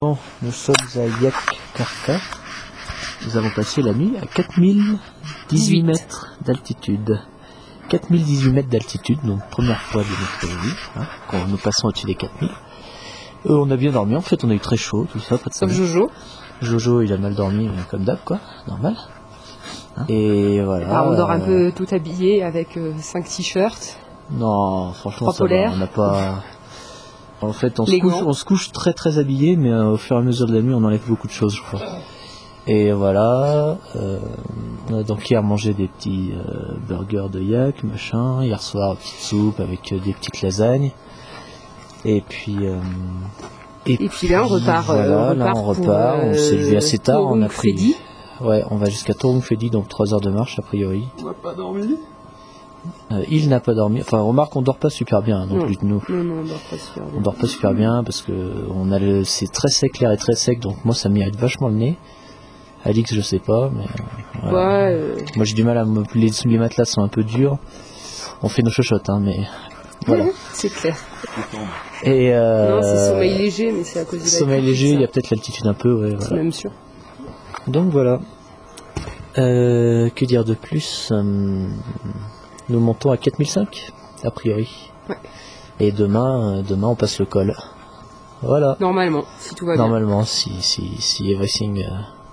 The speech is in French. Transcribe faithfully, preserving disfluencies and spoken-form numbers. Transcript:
Bon, nous sommes à Yagkvarta. Nous avons passé la nuit à quatre mille dix-huit mètres d'altitude. quatre mille dix-huit mètres d'altitude, donc première fois de notre vie, hein, quand nous passons au-dessus des quatre mille. Euh, on a bien dormi, en fait on a eu très chaud, tout ça, pas de Sauf problème. Jojo. Jojo il a mal dormi, comme d'hab quoi, normal. Hein. Et voilà. Alors, on dort un euh... peu tout habillé avec cinq euh, t-shirts. Non, franchement ça polaires. va, on n'a pas... En fait on se, couche, on se couche très très habillé, mais euh, au fur et à mesure de la nuit on enlève beaucoup de choses je crois. Et voilà, euh, on a donc hier mangé des petits euh, burgers de yak, machin, hier soir petite soupe avec euh, des petites lasagnes. Et puis... Euh, Et, et puis là on repart, voilà, euh, on repart là on pour, repart, euh, on s'est levé assez tard, on a pris... Freddy. Ouais, on va jusqu'à Torung Fedi, donc trois heures de marche a priori. On n'a pas dormi. Euh, il n'a pas dormi, enfin remarque on dort pas super bien non, non plus de nous. Non, non, on dort pas super bien. On dort pas super bien parce que on a le... c'est très sec, l'air est très sec, donc moi ça m'irrite vachement le nez. Alix je sais pas, mais euh, voilà. Ouais, euh... moi j'ai du mal à me... les, les matelas sont un peu durs. On fait nos chochottes hein, mais voilà. C'est clair. Et euh... Non, c'est sommeil léger, mais c'est à cause de la sommeil léger, il y a peut-être l'altitude un peu, ouais, voilà. C'est même sûr. Donc voilà. Euh, que dire de plus? hum, Nous montons à quatre mille cinq a priori. Ouais. Et demain, euh, demain on passe le col. Voilà. Normalement, si tout va bien. Normalement, si si si everything. Euh...